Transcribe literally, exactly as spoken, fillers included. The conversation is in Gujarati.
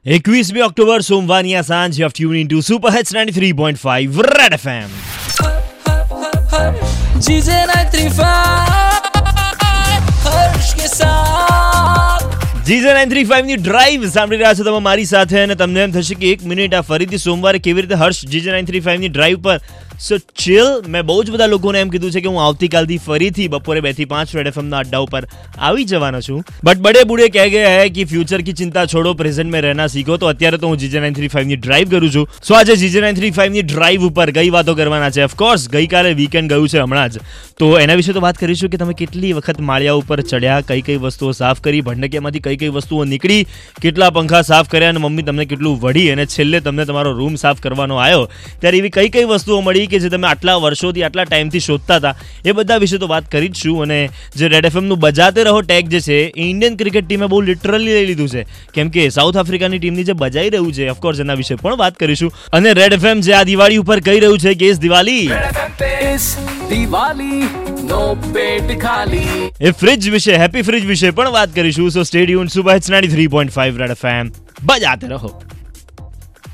એકવીસમી ઓક્ટોબર સોમવારની આ સાંજ you tune into super hits ninety three point five red FM. GJ ninety three Harsh के साथ જીજે નાઇન્ટી થ્રી ફાઈવ ની ડ્રાઈવ સાંભળી રહ્યા છો તમે મારી સાથે, અને તમને એમ થશે કે એક મિનિટ આ ફરીથી સોમવારે કેવી રીતે Harsh GJ ninety three five ની ડ્રાઈવ પર. સો ચિલ, મેં બહુ જ બધા લોકોને એમ કીધું છે કે હું આવતીકાલથી ફરીથી બપોરે બે થી પાંચ રેડ એફએમના અડ્ડા ઉપર આવી જવાનો છું. બટ બડે બુડે કહે ગયા હૈ કે ફ્યુચર કી ચિંતા છોડો, પ્રેઝન્ટ में रहना सीखो. તો અત્યારે તો હું જીજે નાઇન્ટી થ્રી ફાઈવ ની ડ્રાઈવ કરું છું. સો આજે જીજે નાઇન્ટી થ્રી ફાઈવ ની ડ્રાઈવ ઉપર કઈ વાતો કરવાના છે. ઓફકોર્સ ગઈકાલે વીકેન્ડ ગયું છે હમણાં જ, તો એના વિશે તો વાત કરીશું કે તમે કેટલી વખત માળિયા ઉપર ચડ્યા, કઈ કઈ વસ્તુઓ સાફ કરી, ભંડકીયામાંથી કઈ કઈ વસ્તુઓ નીકળી, કેટલા પંખા સાફ કર્યા અને મમ્મી તમને કેટલું વઢી, અને છેલ્લે તમને તમારો રૂમ સાફ કરવાનો આવ્યો ત્યારે એવી કઈ કઈ વસ્તુઓ મળી કે જે તમે આટલા વર્ષોથી આટલા ટાઈમથી શોધતા હતા. એ બધા વિશે તો વાત કરી જ છું. અને જે રેડ એફએમનું બજાતે રહો ટેગ જે છે એ ઇન્ડિયન ક્રિકેટ ટીમે બહુ લિટરલી લઈ લીધું છે, કેમ કે સાઉથ આફ્રિકાની ટીમની જે બજાઈ રહ્યું છે ઓફકોર્સ એના વિશે પણ વાત કરીશું. અને રેડ એફએમ જે આ દિવાળી ઉપર કહી રહ્યું છે કે ઇસ દિવાળી दिवाली नो पेट खाली, એ ફ્રિજ વિશે, હેપી ફ્રિજ વિશે પણ વાત કરીશું. So stay tuned, super hits ninety three point five red FM, બજાતે રહો.